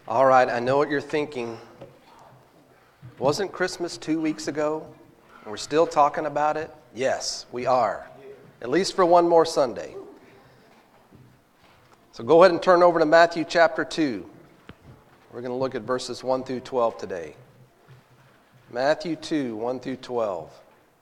All right, I know what you're thinking. Wasn't Christmas 2 weeks ago? And we're still talking about it? Yes, we are. At least for one more Sunday. So go ahead and turn over to Matthew chapter 2. We're going to look at verses 1 through 12 today. Matthew 2, 1 through 12.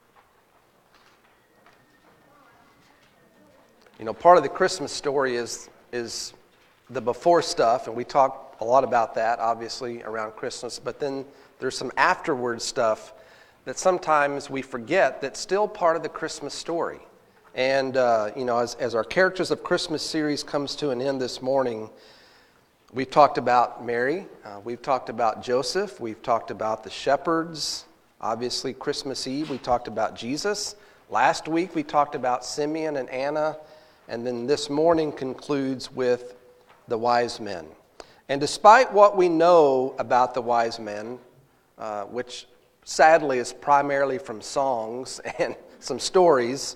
You know, part of the Christmas story is the before stuff, and we talk a lot about that, obviously, around Christmas. But then there's some afterward stuff that sometimes we forget that's still part of the Christmas story. And, as our Characters of Christmas series comes to an end this morning, we've talked about Mary, we've talked about Joseph, we've talked about the shepherds, obviously Christmas Eve, we talked about Jesus. Last week we talked about Simeon and Anna, and then this morning concludes with the wise men. And despite what we know about the wise men, which sadly is primarily from songs and some stories,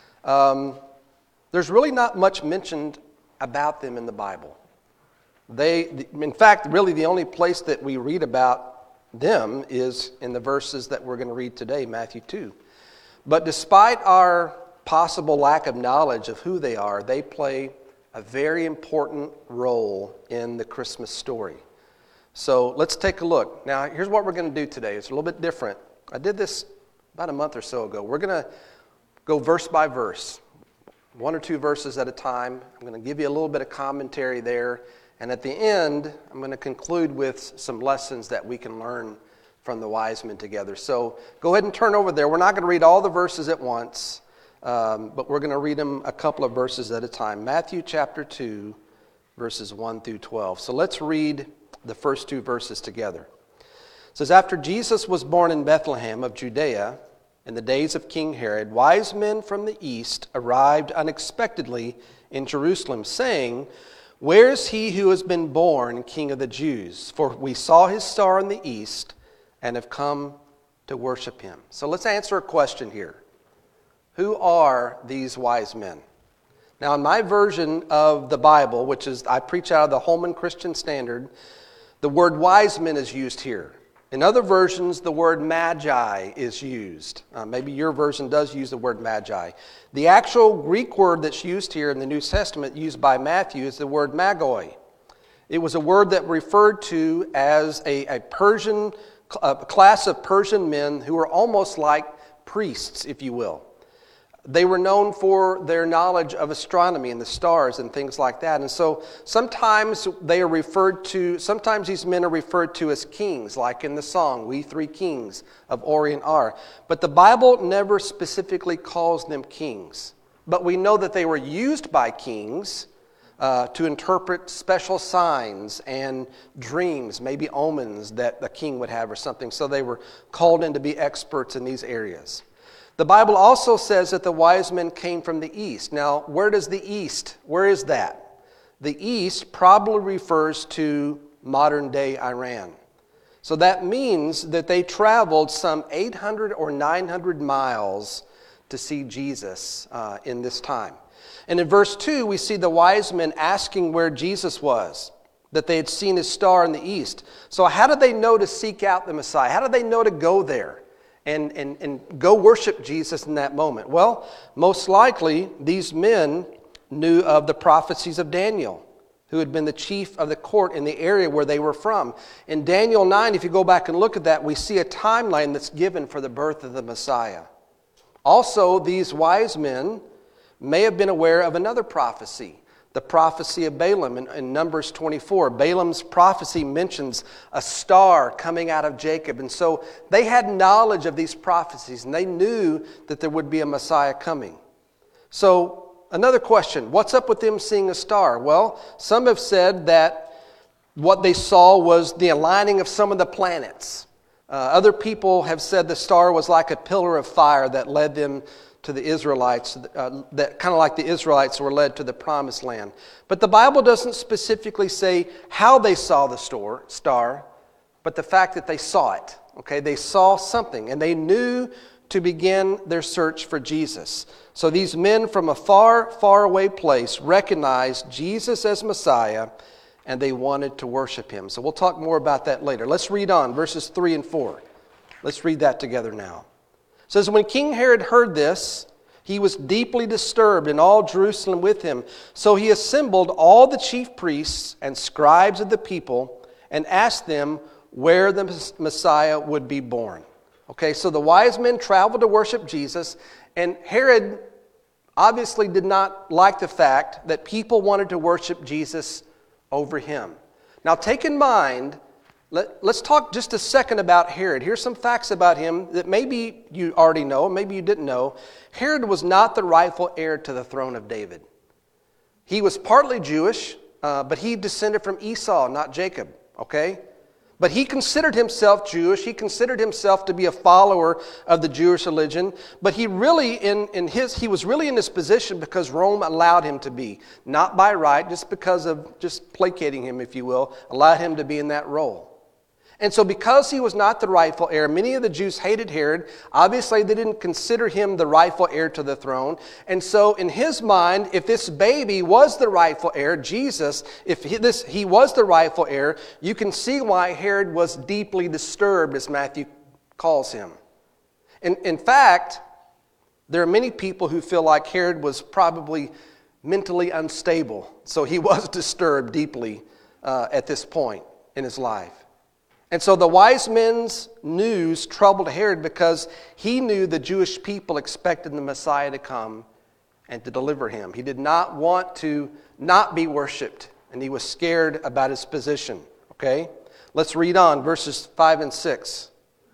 there's really not much mentioned about them in the Bible. In fact, really the only place that we read about them is in the verses that we're going to read today, Matthew 2. But despite our possible lack of knowledge of who they are, they play a very important role in the Christmas story. So let's take a look. Now, here's what we're going to do today. It's a little bit different. I did this about a month or so ago. We're going to go verse by verse, one or two verses at a time. I'm going to give you a little bit of commentary there. And at the end, I'm going to conclude with some lessons that we can learn from the wise men together. So go ahead and turn over there. We're not going to read all the verses at once. But we're going to read them a couple of verses at a time. Matthew chapter 2, verses 1 through 12. So let's read the first two verses together. It says, "After Jesus was born in Bethlehem of Judea, in the days of King Herod, wise men from the east arrived unexpectedly in Jerusalem, saying, 'Where is he who has been born King of the Jews? For we saw his star in the east and have come to worship him.'" So let's answer a question here. Who are these wise men? Now, in my version of the Bible, which is, I preach out of the Holman Christian Standard, the word wise men is used here. In other versions, the word magi is used. Maybe your version does use the word magi. The actual Greek word that's used here in the New Testament, used by Matthew, is the word magoi. It was a word that referred to as a class of Persian men who were almost like priests, if you will. They were known for their knowledge of astronomy and the stars and things like that. And so sometimes these men are referred to as kings, like in the song, "We Three Kings of Orient are." But the Bible never specifically calls them kings. But we know that they were used by kings to interpret special signs and dreams, maybe omens that a king would have or something. So they were called in to be experts in these areas. The Bible also says that the wise men came from the east. Now, where is that? The east probably refers to modern-day Iran. So that means that they traveled some 800 or 900 miles to see Jesus in this time. And in verse 2, we see the wise men asking where Jesus was, that they had seen his star in the east. So how did they know to seek out the Messiah? How did they know to go there and go worship Jesus in that moment? Well, most likely, these men knew of the prophecies of Daniel, who had been the chief of the court in the area where they were from. In Daniel 9, if you go back and look at that, we see a timeline that's given for the birth of the Messiah. Also, these wise men may have been aware of another prophecy, the prophecy of Balaam in Numbers 24. Balaam's prophecy mentions a star coming out of Jacob. And so they had knowledge of these prophecies, and they knew that there would be a Messiah coming. So another question, what's up with them seeing a star? Well, some have said that what they saw was the aligning of some of the planets. Other people have said the star was like a pillar of fire that led them to the Israelites, that kind of like the Israelites were led to the promised land. But the Bible doesn't specifically say how they saw the star, but the fact that they saw it. Okay, they saw something, and they knew to begin their search for Jesus. So these men from a far, far away place recognized Jesus as Messiah and they wanted to worship him. So we'll talk more about that later. Let's read on, verses 3 and 4. Let's read that together now. It says, when King Herod heard this, he was deeply disturbed, and all Jerusalem with him. So he assembled all the chief priests and scribes of the people and asked them where the Messiah would be born. Okay, so the wise men traveled to worship Jesus, and Herod obviously did not like the fact that people wanted to worship Jesus over him. Now take in mind, let's talk just a second about Herod. Here's some facts about him that maybe you already know, maybe you didn't know. Herod was not the rightful heir to the throne of David. He was partly Jewish, but he descended from Esau, not Jacob, okay? But he considered himself Jewish. He considered himself to be a follower of the Jewish religion. But he really he was really in this position because Rome allowed him to be. Not by right, just because of just placating him, if you will, allowed him to be in that role. And so because he was not the rightful heir, many of the Jews hated Herod. Obviously, they didn't consider him the rightful heir to the throne. And so in his mind, if this baby was the rightful heir, Jesus, if he was the rightful heir, you can see why Herod was deeply disturbed, as Matthew calls him. In fact, there are many people who feel like Herod was probably mentally unstable. So he was disturbed deeply at this point in his life. And so the wise men's news troubled Herod because he knew the Jewish people expected the Messiah to come and to deliver him. He did not want to not be worshiped, and he was scared about his position. Okay? Let's read on, verses 5 and 6.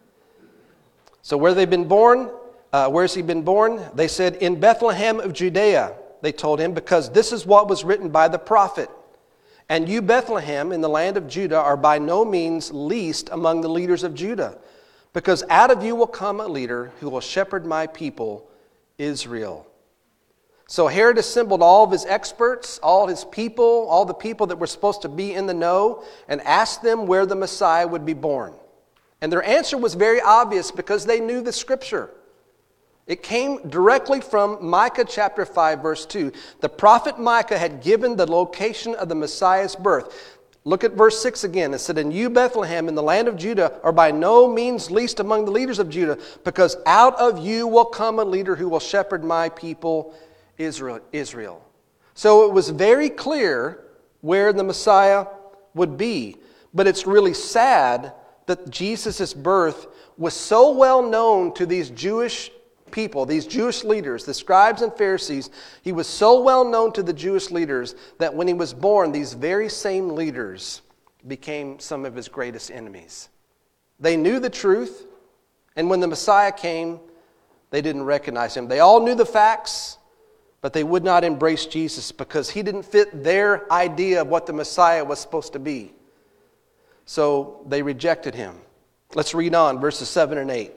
So where they've been born, where's he been born? They said, in Bethlehem of Judea, they told him, because this is what was written by the prophet. And you, Bethlehem, in the land of Judah, are by no means least among the leaders of Judah, because out of you will come a leader who will shepherd my people, Israel. So Herod assembled all of his experts, all his people, all the people that were supposed to be in the know, and asked them where the Messiah would be born. And their answer was very obvious because they knew the Scripture. It came directly from Micah chapter 5, verse 2. The prophet Micah had given the location of the Messiah's birth. Look at verse 6 again. It said, and you, Bethlehem, in the land of Judah, are by no means least among the leaders of Judah, because out of you will come a leader who will shepherd my people, Israel. So it was very clear where the Messiah would be. But it's really sad that Jesus' birth was so well known to these Jewish people, these Jewish leaders, the scribes and Pharisees. He was so well known to the Jewish leaders that when he was born, these very same leaders became some of his greatest enemies. They knew the truth, and when the Messiah came, they didn't recognize him. They all knew the facts, but they would not embrace Jesus because he didn't fit their idea of what the Messiah was supposed to be. So they rejected him. Let's read on, verses 7 and 8.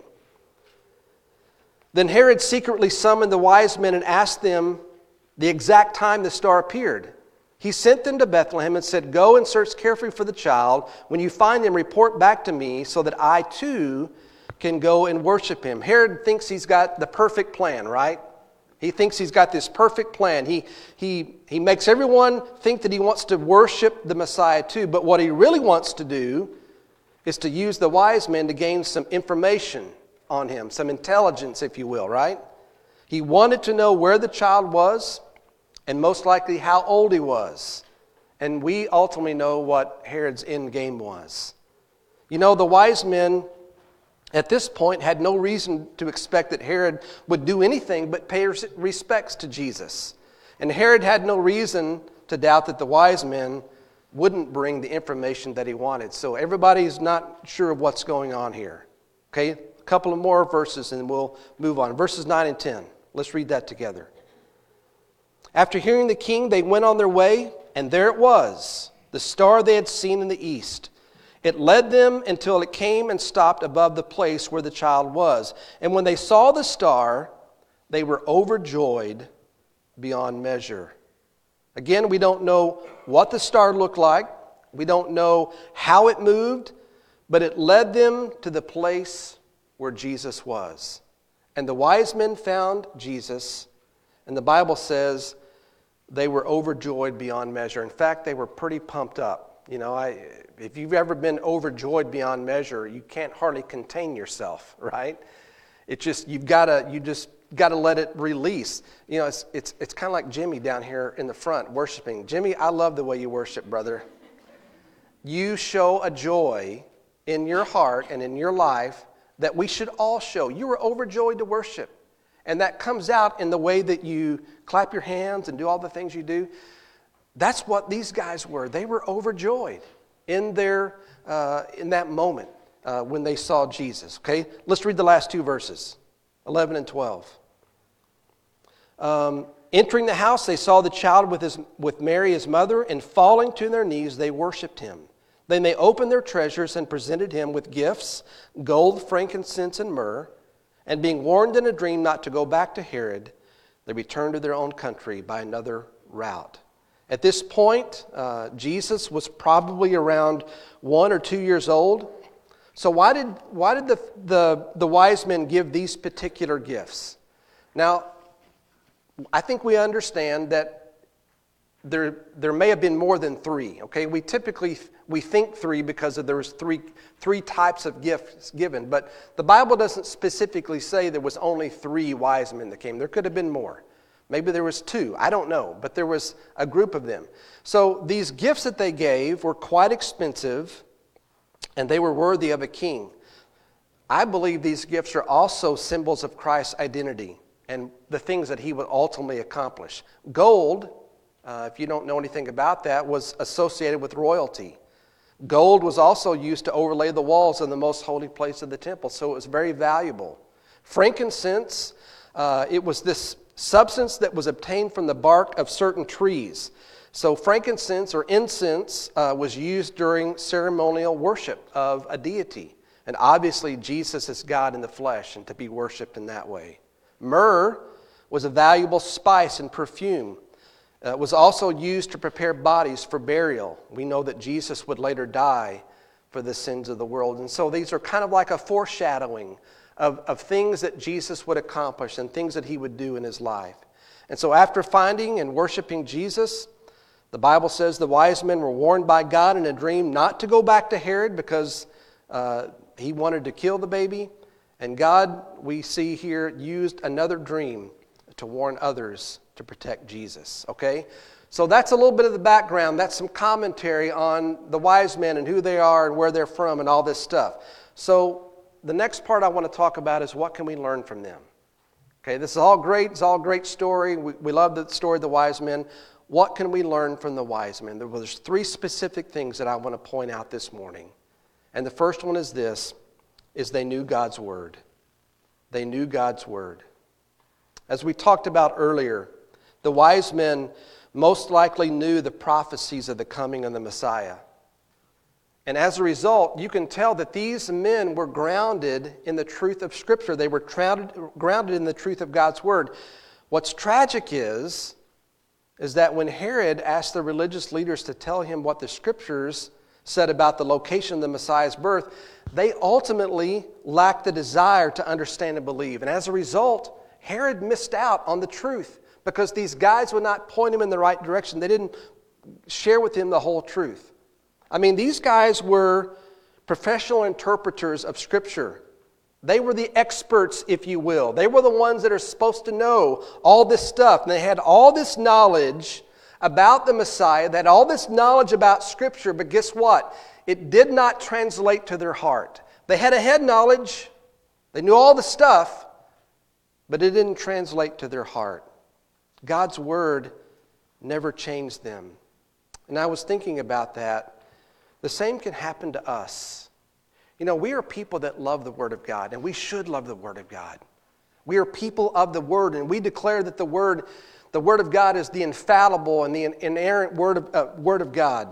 Then Herod secretly summoned the wise men and asked them the exact time the star appeared. He sent them to Bethlehem and said, go and search carefully for the child. When you find him, report back to me so that I too can go and worship him. Herod thinks he's got the perfect plan, right? He thinks he's got this perfect plan. He makes everyone think that he wants to worship the Messiah too. But what he really wants to do is to use the wise men to gain some information on him, some intelligence, if you will, right? He wanted to know where the child was and most likely how old he was. And we ultimately know what Herod's end game was. You know, the wise men at this point had no reason to expect that Herod would do anything but pay respects to Jesus. And Herod had no reason to doubt that the wise men wouldn't bring the information that he wanted. So everybody's not sure of what's going on here. Okay, a couple of more verses and we'll move on. Verses 9 and 10. Let's read that together. After hearing the king, they went on their way, and there it was, the star they had seen in the east. It led them until it came and stopped above the place where the child was. And when they saw the star, they were overjoyed beyond measure. Again, we don't know what the star looked like. We don't know how it moved, but it led them to the place where Jesus was. And the wise men found Jesus, and the Bible says they were overjoyed beyond measure. In fact, they were pretty pumped up. You know, if you've ever been overjoyed beyond measure, you can't hardly contain yourself, right? It's just you just got to let it release. You know, it's kind of like Jimmy down here in the front worshiping. Jimmy, I love the way you worship, brother. You show a joy in your heart and in your life that we should all show. You were overjoyed to worship. And that comes out in the way that you clap your hands and do all the things you do. That's what these guys were. They were overjoyed in that moment when they saw Jesus. Okay, let's read the last two verses, 11 and 12. Entering the house, they saw the child with Mary, his mother, and falling to their knees, they worshipped him. Then they opened their treasures and presented him with gifts, gold, frankincense, and myrrh. And being warned in a dream not to go back to Herod, they returned to their own country by another route. At this point, Jesus was probably around 1 or 2 years old. So why did the wise men give these particular gifts? Now, I think we understand that there may have been more than three. Okay, we think three because there was three types of gifts given, but the Bible doesn't specifically say there was only 3 wise men that came. There could have been more. Maybe there was 2. I don't know, but there was a group of them. So these gifts that they gave were quite expensive, and they were worthy of a king. I believe these gifts are also symbols of Christ's identity and the things that he would ultimately accomplish. Gold, if you don't know anything about that, was associated with royalty. Gold was also used to overlay the walls in the most holy place of the temple, so it was very valuable. Frankincense, it was this substance that was obtained from the bark of certain trees. So frankincense or incense was used during ceremonial worship of a deity. And obviously Jesus is God in the flesh and to be worshipped in that way. Myrrh was a valuable spice and perfume. It was also used to prepare bodies for burial. We know that Jesus would later die for the sins of the world. And so these are kind of like a foreshadowing of things that Jesus would accomplish and things that he would do in his life. And so after finding and worshiping Jesus, the Bible says the wise men were warned by God in a dream not to go back to Herod because he wanted to kill the baby. And God, we see here, used another dream to warn others to protect Jesus. Okay? So that's a little bit of the background. That's some commentary on the wise men and who they are and where they're from and all this stuff. So the next part I want to talk about is what can we learn from them? Okay, this is all great. It's all a great story. We love the story of the wise men. What can we learn from the wise men? There's 3 specific things that I want to point out this morning. And the first one is this, is they knew God's word. They knew God's word. As we talked about earlier, the wise men most likely knew the prophecies of the coming of the Messiah. And as a result, you can tell that these men were grounded in the truth of Scripture. They were grounded in the truth of God's Word. What's tragic is that when Herod asked the religious leaders to tell him what the Scriptures said about the location of the Messiah's birth, they ultimately lacked the desire to understand and believe. And as a result, Herod missed out on the truth because these guys would not point him in the right direction. They didn't share with him the whole truth. I mean, these guys were professional interpreters of Scripture. They were the experts, if you will. They were the ones that are supposed to know all this stuff. And they had all this knowledge about the Messiah, they had all this knowledge about Scripture, but guess what? It did not translate to their heart. They had a head knowledge. They knew all the stuff, but it didn't translate to their heart. God's Word never changed them. And I was thinking about that. The same can happen to us. You know, we are people that love the Word of God, and we should love the Word of God. We are people of the Word, and we declare that the Word of God is the infallible and the inerrant Word of God.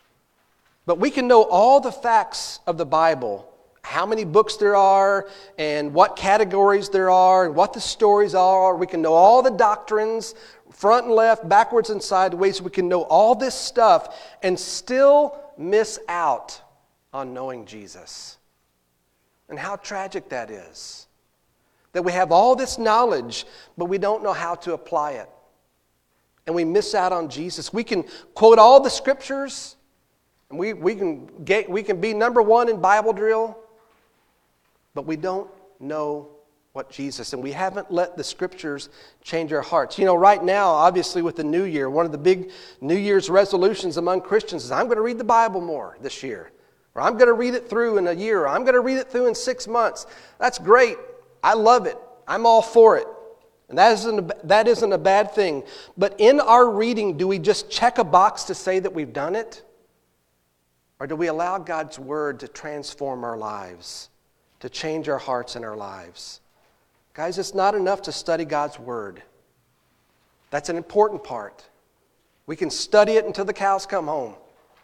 But we can know all the facts of the Bible, how many books there are, and what categories there are, and what the stories are. We can know all the doctrines, front and left, backwards and sideways. We can know all this stuff and still miss out on knowing Jesus. And how tragic that is. That we have all this knowledge, but we don't know how to apply it. and we miss out on Jesus. We can quote all the scriptures, and we can be number one in Bible drill, but we don't know what Jesus, and we haven't let the scriptures change our hearts. You know, right now, obviously with the new year, one of the big New Year's resolutions among Christians is I'm going to read the Bible more this year, or I'm going to read it through in a year, or I'm going to read it through in 6 months. That's great. I love it. I'm all for it. And that isn't a bad thing. But in our reading, do we just check a box to say that we've done it? Or do we allow God's Word to transform our lives, to change our hearts and our lives? Guys, it's not enough to study God's Word. That's an important part. We can study it until the cows come home.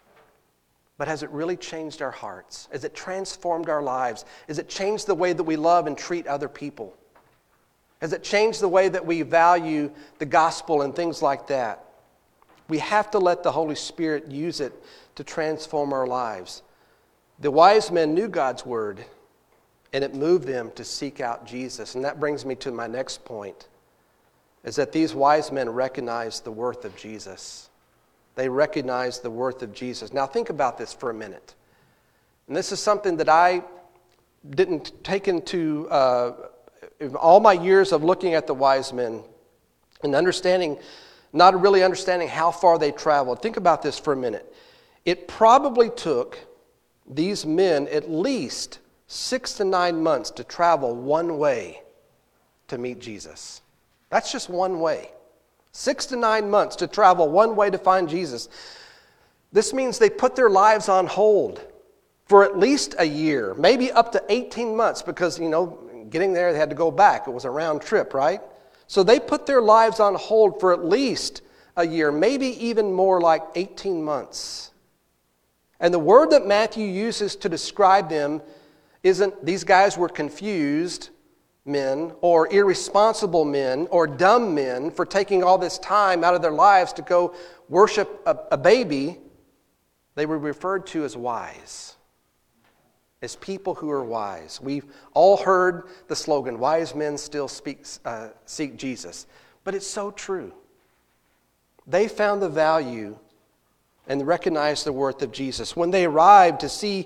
But has it really changed our hearts? Has it transformed our lives? Has it changed the way that we love and treat other people? Has it changed the way that we value the gospel and things like that? We have to let the Holy Spirit use it to transform our lives. The wise men knew God's Word, and it moved them to seek out Jesus. And that brings me to my next point, is that these wise men recognized the worth of Jesus. They recognized the worth of Jesus. Now think about this for a minute. And this is something that I didn't take into all my years of looking at the wise men and not really understanding how far they traveled. Think about this for a minute. It probably took these men at least 6 to 9 months to travel one way to meet Jesus. That's just one way. 6 to 9 months to travel one way to find Jesus. This means they put their lives on hold for at least a year, maybe up to 18 months, because, getting there, they had to go back. It was a round trip, right? So they put their lives on hold for at least a year, maybe even more, like 18 months. And the word that Matthew uses to describe them isn't these guys were confused men or irresponsible men or dumb men for taking all this time out of their lives to go worship a baby. They were referred to as wise, as people who are wise. We've all heard the slogan, wise men still seek Jesus. But it's so true. They found the value and recognized the worth of Jesus. When they arrived to see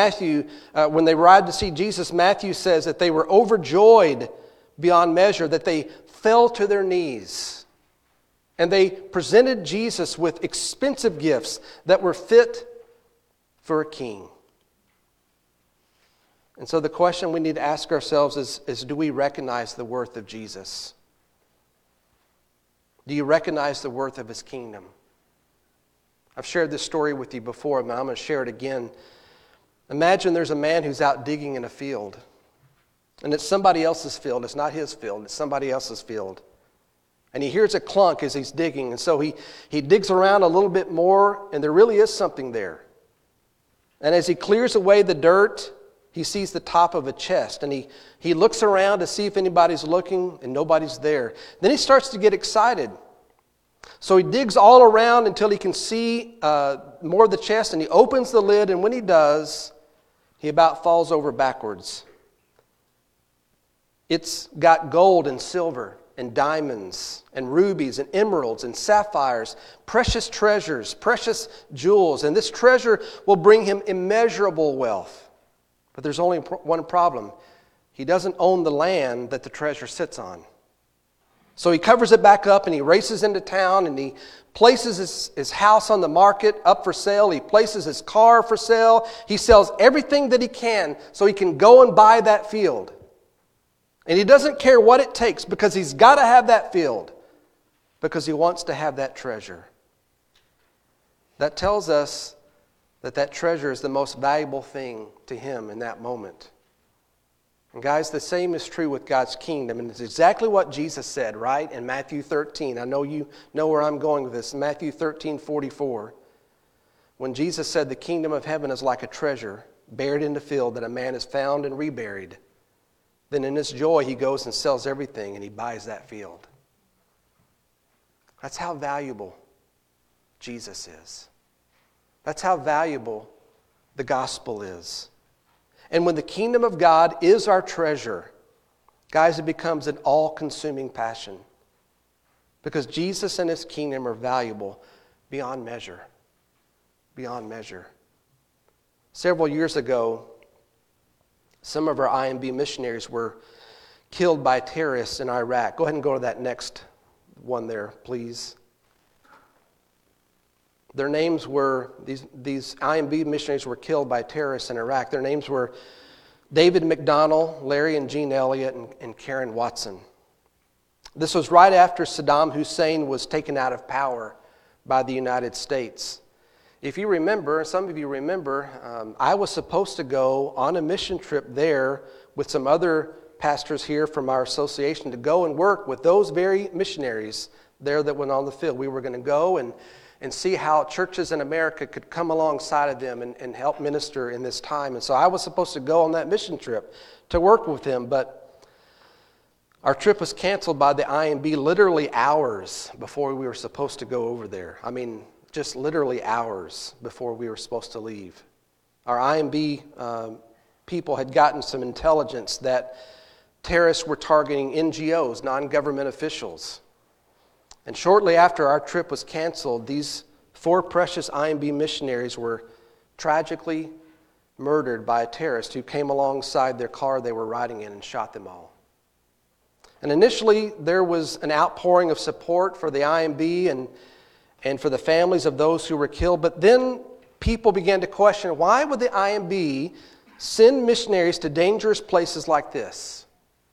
Jesus, Matthew says that they were overjoyed beyond measure, that they fell to their knees. And they presented Jesus with expensive gifts that were fit for a king. And so the question we need to ask ourselves is do we recognize the worth of Jesus? Do you recognize the worth of His kingdom? I've shared this story with you before, but I'm going to share it again. Imagine there's a man who's out digging in a field. And it's somebody else's field. It's not his field. It's somebody else's field. And he hears a clunk as he's digging. And so he digs around a little bit more, and there really is something there. And as he clears away the dirt, he sees the top of a chest. And he looks around to see if anybody's looking, and nobody's there. Then he starts to get excited. So he digs all around until he can see more of the chest, and he opens the lid, and when he does, he about falls over backwards. It's got gold and silver and diamonds and rubies and emeralds and sapphires, precious treasures, precious jewels, and this treasure will bring him immeasurable wealth. But there's only one problem. He doesn't own the land that the treasure sits on. So he covers it back up and he races into town and he places his house on the market up for sale. He places his car for sale. He sells everything that he can so he can go and buy that field. And he doesn't care what it takes because he's got to have that field because he wants to have that treasure. That tells us that treasure is the most valuable thing to him in that moment. And guys, the same is true with God's kingdom. And it's exactly what Jesus said, right? In Matthew 13. I know you know where I'm going with this. Matthew 13:44. When Jesus said the kingdom of heaven is like a treasure buried in the field that a man has found and reburied. Then in his joy he goes and sells everything and he buys that field. That's how valuable Jesus is. That's how valuable the gospel is. And when the kingdom of God is our treasure, guys, it becomes an all-consuming passion. Because Jesus and his kingdom are valuable beyond measure. Beyond measure. Several years ago, some of our IMB missionaries were killed by terrorists in Iraq. Go ahead and go to that next one there, please. Their names were, these IMB missionaries were killed by terrorists in Iraq. Their names were David McDonnell, Larry and Jean Elliott, and Karen Watson. This was right after Saddam Hussein was taken out of power by the United States. If you remember, some of you remember, I was supposed to go on a mission trip there with some other pastors here from our association to go and work with those very missionaries there that went on the field. We were going to go and see how churches in America could come alongside of them and help minister in this time. And so I was supposed to go on that mission trip to work with them, but our trip was canceled by the IMB literally hours before we were supposed to go over there. I mean, just literally hours before we were supposed to leave. Our IMB people had gotten some intelligence that terrorists were targeting NGOs, non-government officials. And shortly after our trip was canceled, these 4 precious IMB missionaries were tragically murdered by a terrorist who came alongside their car they were riding in and shot them all. And initially, there was an outpouring of support for the IMB and for the families of those who were killed. But then people began to question, why would the IMB send missionaries to dangerous places like this?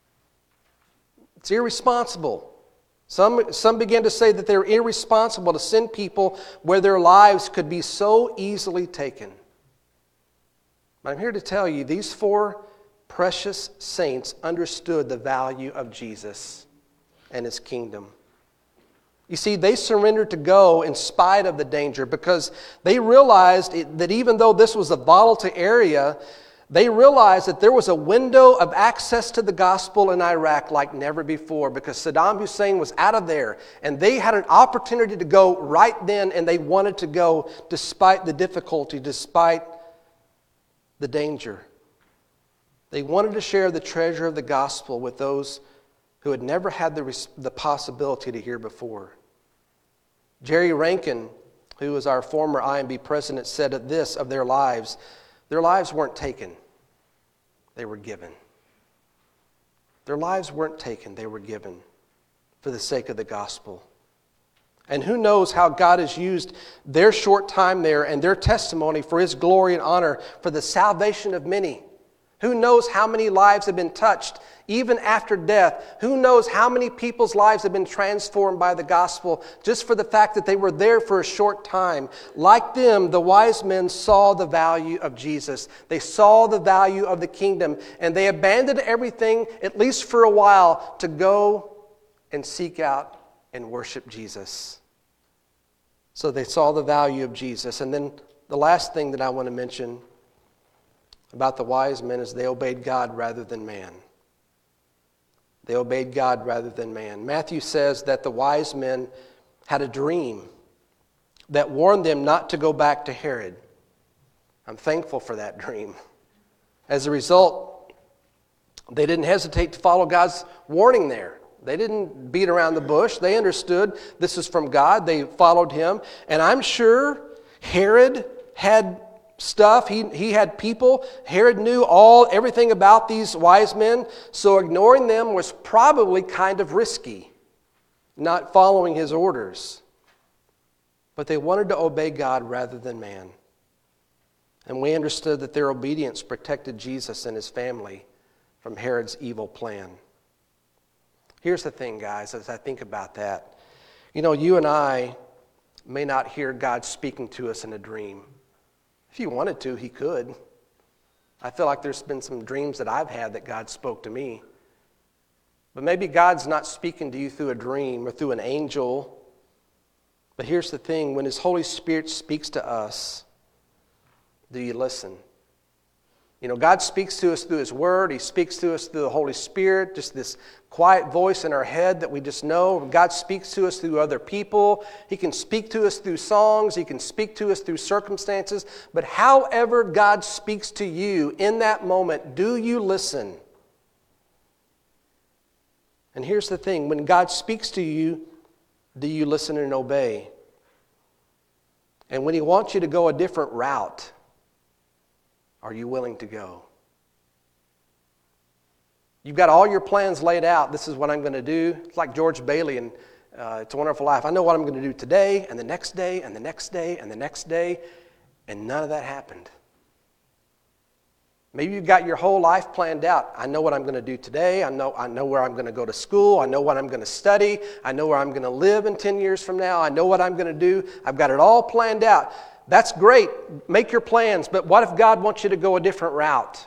It's irresponsible. Some began to say that they're irresponsible to send people where their lives could be so easily taken. But I'm here to tell you, these 4 precious saints understood the value of Jesus and his kingdom. You see, they surrendered to go in spite of the danger because they realized that even though this was a volatile area, they realized that there was a window of access to the gospel in Iraq like never before because Saddam Hussein was out of there and they had an opportunity to go right then, and they wanted to go despite the difficulty, despite the danger. They wanted to share the treasure of the gospel with those who had never had the possibility to hear before. Jerry Rankin, who was our former IMB president, said this of their lives weren't taken, they were given. Their lives weren't taken, they were given for the sake of the gospel. And who knows how God has used their short time there and their testimony for his glory and honor for the salvation of many. Who knows how many lives have been touched even after death? Who knows how many people's lives have been transformed by the gospel just for the fact that they were there for a short time? Like them, the wise men saw the value of Jesus. They saw the value of the kingdom, and they abandoned everything, at least for a while, to go and seek out and worship Jesus. So they saw the value of Jesus. And then the last thing that I want to mention about the wise men is they obeyed God rather than man. They obeyed God rather than man. Matthew says that the wise men had a dream that warned them not to go back to Herod. I'm thankful for that dream. As a result, they didn't hesitate to follow God's warning there. They didn't beat around the bush. They understood this is from God. They followed him. And I'm sure Herod had stuff. He had people. Herod knew everything about these wise men. So ignoring them was probably kind of risky, not following his orders. But they wanted to obey God rather than man. And we understood that their obedience protected Jesus and his family from Herod's evil plan. Here's the thing, guys, as I think about that. You know, you and I may not hear God speaking to us in a dream. If he wanted to, he could. I feel like there's been some dreams that I've had that God spoke to me. But maybe God's not speaking to you through a dream or through an angel. But here's the thing, when his Holy Spirit speaks to us, do you listen? You know, God speaks to us through his word. He speaks to us through the Holy Spirit, just this quiet voice in our head that we just know. God speaks to us through other people. He can speak to us through songs. He can speak to us through circumstances. But however God speaks to you in that moment, do you listen? And here's the thing, when God speaks to you, do you listen and obey? And when He wants you to go a different route, are you willing to go? You've got all your plans laid out. This is what I'm going to do. It's like George Bailey in It's a Wonderful Life. I know what I'm going to do today and the next day and the next day and the next day, and none of that happened. Maybe you've got your whole life planned out. I know what I'm going to do today. I know where I'm going to go to school. I know what I'm going to study. I know where I'm going to live in 10 years from now. I know what I'm going to do. I've got it all planned out. That's great. Make your plans. But what if God wants you to go a different route?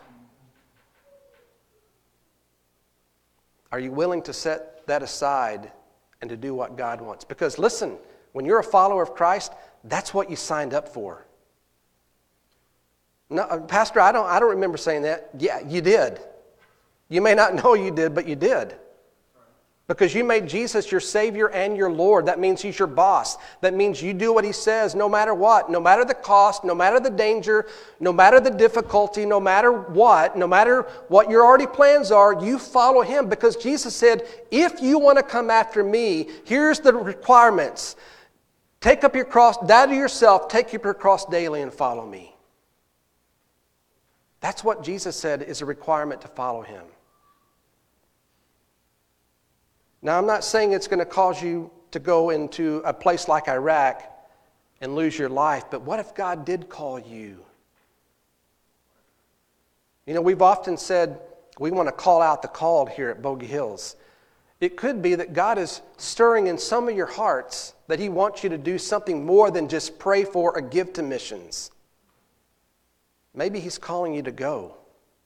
Are you willing to set that aside and to do what God wants? Because listen, when you're a follower of Christ, that's what you signed up for. No, Pastor, I don't remember saying that. Yeah, you did. You may not know you did, but you did. Because you made Jesus your Savior and your Lord. That means He's your boss. That means you do what He says no matter what. No matter the cost, no matter the danger, no matter the difficulty, no matter what your already plans are, you follow Him. Because Jesus said, if you want to come after me, here's the requirements. Take up your cross, die to yourself, take up your cross daily and follow me. That's what Jesus said is a requirement to follow Him. Now, I'm not saying it's going to cause you to go into a place like Iraq and lose your life, but what if God did call you? You know, we've often said we want to call out the called here at Bogey Hills. It could be that God is stirring in some of your hearts that He wants you to do something more than just pray for or give to missions. Maybe He's calling you to go.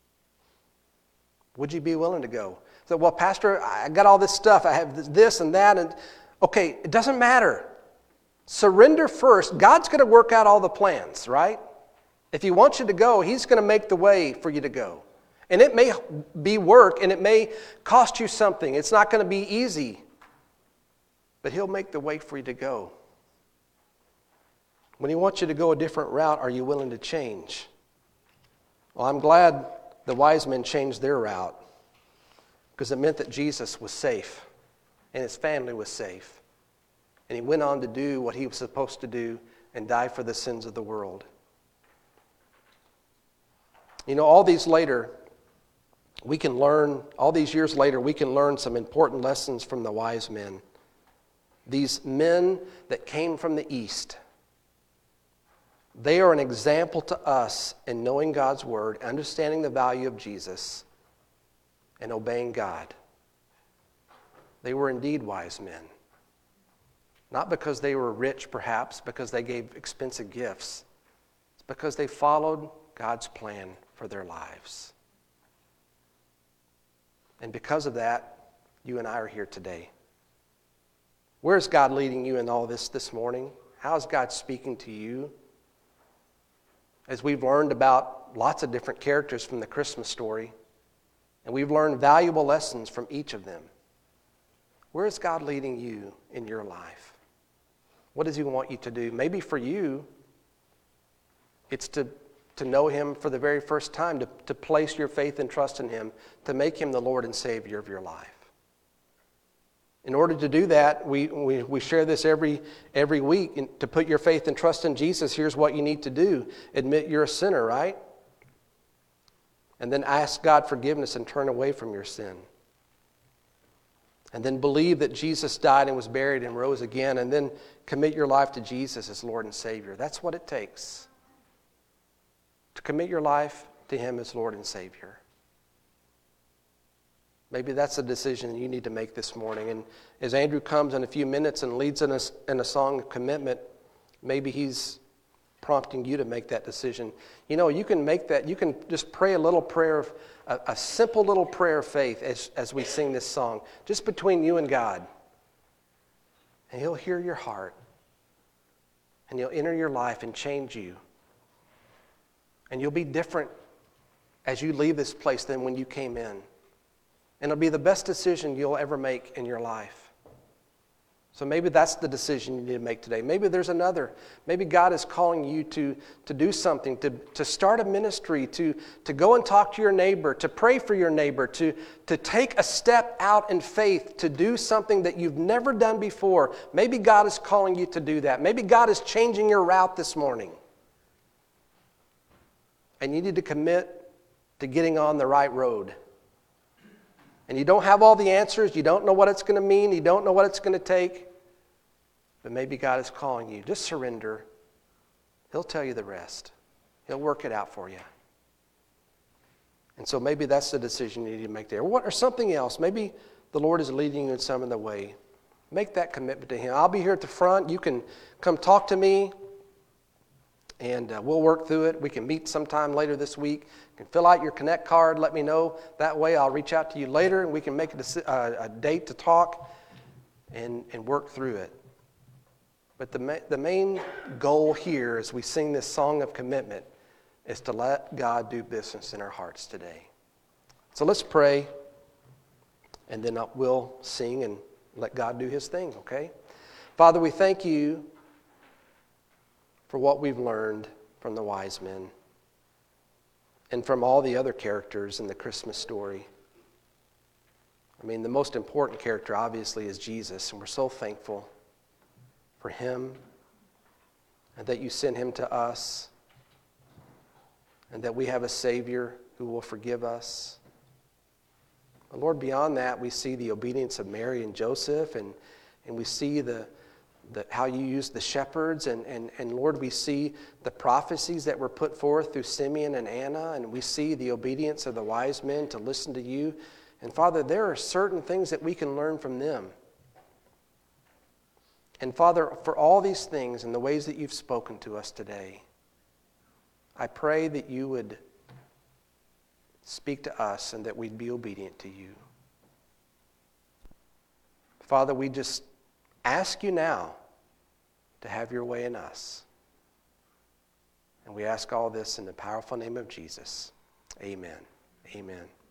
Would you be willing to go? So, well, Pastor, I got all this stuff. I have this and that. And okay, it doesn't matter. Surrender first. God's going to work out all the plans, right? If He wants you to go, He's going to make the way for you to go. And it may be work, and it may cost you something. It's not going to be easy. But He'll make the way for you to go. When He wants you to go a different route, are you willing to change? Well, I'm glad the wise men changed their route, because it meant that Jesus was safe and His family was safe. And He went on to do what He was supposed to do and die for the sins of the world. You know, all these years later, we can learn some important lessons from the wise men. These men that came from the East. They are an example to us in knowing God's Word, understanding the value of Jesus, and obeying God. They were indeed wise men. Not because they were rich, perhaps, because they gave expensive gifts. It's because they followed God's plan for their lives. And because of that, you and I are here today. Where is God leading you in all this morning? How is God speaking to you? As we've learned about lots of different characters from the Christmas story, and we've learned valuable lessons from each of them. Where is God leading you in your life? What does He want you to do? Maybe for you, it's to know Him for the very first time, to place your faith and trust in Him, to make Him the Lord and Savior of your life. In order to do that, we share this every week. And to put your faith and trust in Jesus, here's what you need to do. Admit you're a sinner, right? And then ask God forgiveness and turn away from your sin. And then believe that Jesus died and was buried and rose again. And then commit your life to Jesus as Lord and Savior. That's what it takes. To commit your life to Him as Lord and Savior. Maybe that's a decision you need to make this morning. And as Andrew comes in a few minutes and leads in a song of commitment, maybe he's prompting you to make that decision. You know, you can make that. You can just pray a little prayer, a simple little prayer of faith as we sing this song, just between you and God. And He'll hear your heart. And He'll enter your life and change you. And you'll be different as you leave this place than when you came in. And it'll be the best decision you'll ever make in your life. So maybe that's the decision you need to make today. Maybe there's another. Maybe God is calling you to do something, to start a ministry, to go and talk to your neighbor, to pray for your neighbor, to take a step out in faith, to do something that you've never done before. Maybe God is calling you to do that. Maybe God is changing your route this morning. And you need to commit to getting on the right road. And you don't have all the answers. You don't know what it's going to mean. You don't know what it's going to take. But maybe God is calling you. Just surrender. He'll tell you the rest. He'll work it out for you. And so maybe that's the decision you need to make there. Or something else. Maybe the Lord is leading you in some other way. Make that commitment to Him. I'll be here at the front. You can come talk to me. And we'll work through it. We can meet sometime later this week. You can fill out your Connect card. Let me know. That way I'll reach out to you later and we can make a date to talk and work through it. But the main goal here as we sing this song of commitment is to let God do business in our hearts today. So let's pray, and then we'll sing and let God do His thing, okay? Father, we thank you for what we've learned from the wise men and from all the other characters in the Christmas story. I mean, the most important character, obviously, is Jesus, and we're so thankful for Him and that you sent Him to us and that we have a Savior who will forgive us. But Lord, beyond that, we see the obedience of Mary and Joseph, and we see how you use the shepherds, and Lord, we see the prophecies that were put forth through Simeon and Anna, and we see the obedience of the wise men to listen to you. And Father, there are certain things that we can learn from them. And Father, for all these things and the ways that you've spoken to us today, I pray that you would speak to us and that we'd be obedient to you. Father, we just ask you now to have your way in us. And we ask all this in the powerful name of Jesus. Amen. Amen.